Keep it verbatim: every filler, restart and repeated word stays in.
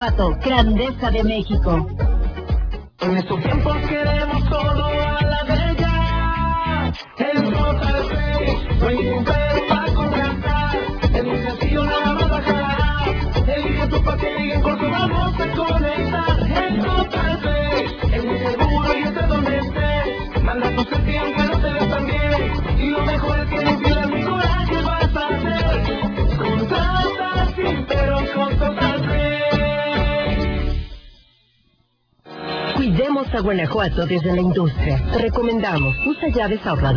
Pato, grandeza de México. En estos tiempos queremos todo a la de ya. El Total Play, no hay ningún pero para contratar. Es muy sencillo, nada más bajar. Elige tu paquete y en corto vamos a conectar. El Total Play es muy seguro y esté donde estés. Manda tu selfie aunque no te ves tan bien. Y lo mejor es que no pierdas mi coraje vas a hacer. Contrata sin pero con Total Play. Cuidemos a Guanajuato desde la industria. Te recomendamos, usa llaves ahorradoras.